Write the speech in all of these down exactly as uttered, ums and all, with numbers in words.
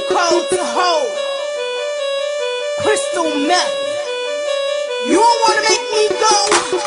cold to hold. Crystal meth. You don't wanna make me go.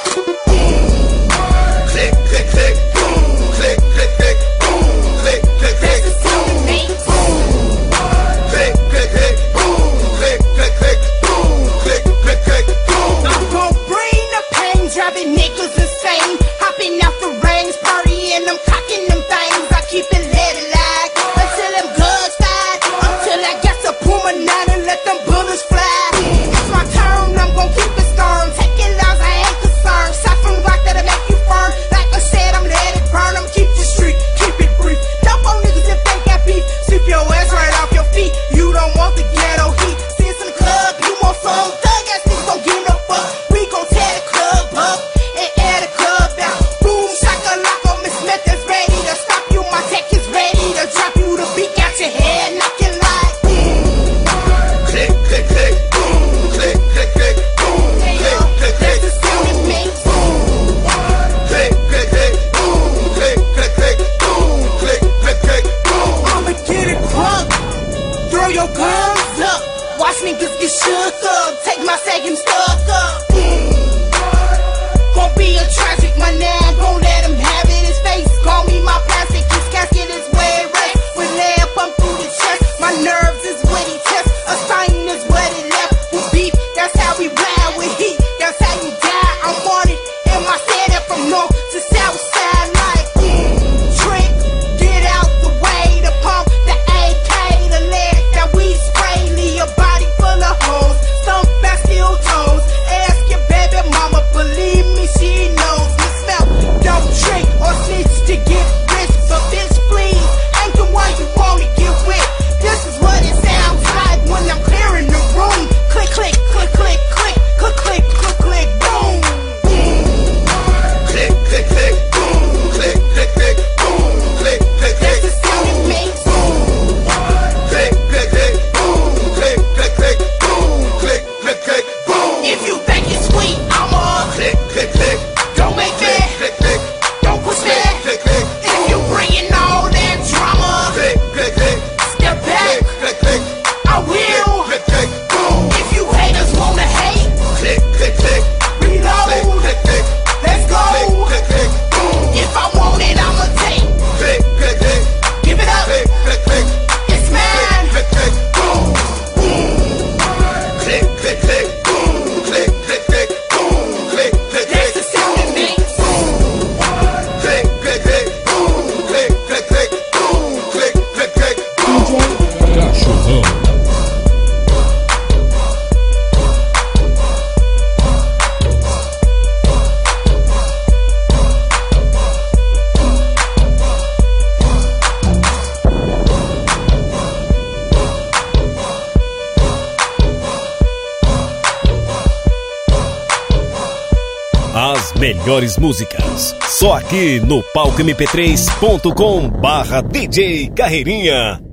Click, click, click, boom. Click, click, click, boom. Click, click, click, boom. Boom. Click, click, click, boom. Click, click, click, boom. Click, click, click, boom. I'm gon' bring the pain, driving niggas insane. Hopping out the range, partying, I'm cocking them things. I keep it lit alive until them goods fly. Until I get to Puma nine and let them bullets fly. It's my turn, I'm gon' keep it stern. Taking lives, I ain't concerned. Shot from rock that'll make you firm. Like I said, I'm let it burn. I'm keep the street, keep it brief. Dump on niggas if they got beef. Sweep your ass right off your feet. You don't want the ghetto heat. See us in the club, you want some. Thug ass niggas don't give no fuck. We gon' tear the club up and air the club out. Boom, shakalaka, Miss Smith is ready to stop you. My tech is ready to drop you. The beat got your head knocking like boom. Click, click, click, boom. Click, click, click, boom. Click, click, click, That's the sound it makes. click, click, click, boom. Click, click, click, boom. Click, click, click, boom. I'ma get it crunk. Throw your guns up. Watch niggas get shook up. Take my sag and stuck up. Gon' be a tragic, my name. Gon' let him have it. His face, call me my plastic. His casket is where it rests. With lead pump through the chest. My nerves is what he tests. A sign is what it left. With beef, that's how we ride. With heat, that's how you die. I'm wanted in my setup from north to south side like trick. Get out the way to pump the A K, the lead that we spray. Leave your body full of holes. Stump back steel toes. Ask your baby mama, believe me, she knows. The smell, don't drink or snitch to get rich. But bitch, please, ain't the one you wanna get with. This is what it sounds like when I'm clearing the room. Click, click, click, click, click, click, click, click, click, boom. Click, click, click, boom. Click, click, click, boom. Click, click, That's click, the sound it makes. click, click, click, boom. Click, click, click, boom. Click, click, click, boom. If you think it's sweet, I'ma Click, click, click, don't make click, that, click, click, don't push that. click, click, If you bringing all that drama, click, click, click, step back, click, click, I will. click, click, boom. If you haters wanna hate, Click, click, click, click, reload, click, click, let's go. click, click, boom. If I want it, I'ma take, Click, click, click, give it up, click, click, click, it's mine. click, click, boom. Click, click, click, boom. Click, click, click, boom. Click, click, That's click, the sound it makes. click, click, click, boom. Click, click, click, boom. Click, click, click, boom. Cachorrão. As melhores músicas, só aqui no palco m p três ponto com barra D J Carreirinha.